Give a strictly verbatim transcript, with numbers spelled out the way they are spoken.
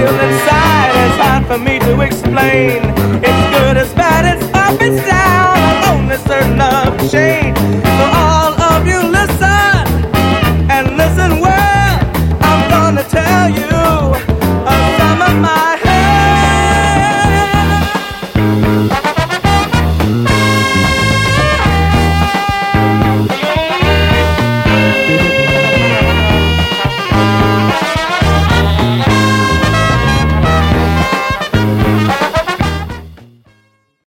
feel inside, it's hard for me to explain. It's good, it's bad, it's up, it's down. I'm only certain of change. So all of you